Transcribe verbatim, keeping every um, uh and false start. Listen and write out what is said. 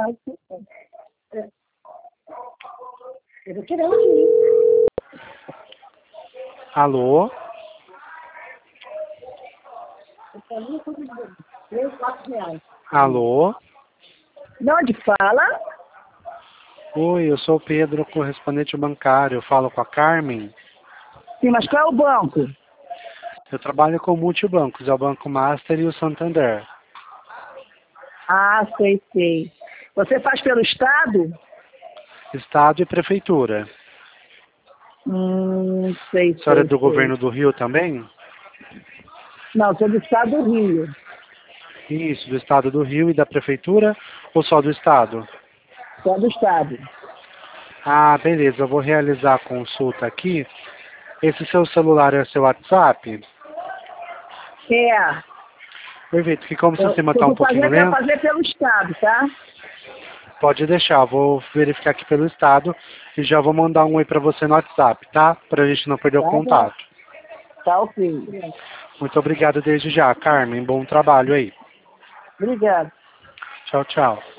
Eu vou tirar aqui. Alô? três, quatro reais. Alô? De onde fala? Oi, eu sou o Pedro, correspondente bancário. Eu falo com a Carmen. Sim, mas qual é o banco? Eu trabalho com multibancos, é o Banco Master e o Santander. Ah, sei, sei. Você faz pelo Estado? Estado e Prefeitura. Hum, sei, A senhora é sei, do sei. governo do Rio também? Não, sou do Estado do Rio. Isso, do Estado do Rio e da Prefeitura ou só do Estado? Sou do Estado. Ah, beleza, eu vou realizar a consulta aqui. Esse seu celular é seu WhatsApp? É. Perfeito, que como o Eu, sistema se eu está um for pouquinho fazer, quero lento, fazer pelo Estado, tá? pode deixar, vou verificar aqui pelo Estado e já vou mandar um oi para você no WhatsApp, tá? Para a gente não perder o Tá bom. contato. Tá ok. Muito obrigado desde já, Carmen. Bom trabalho aí. Obrigada. Tchau, tchau.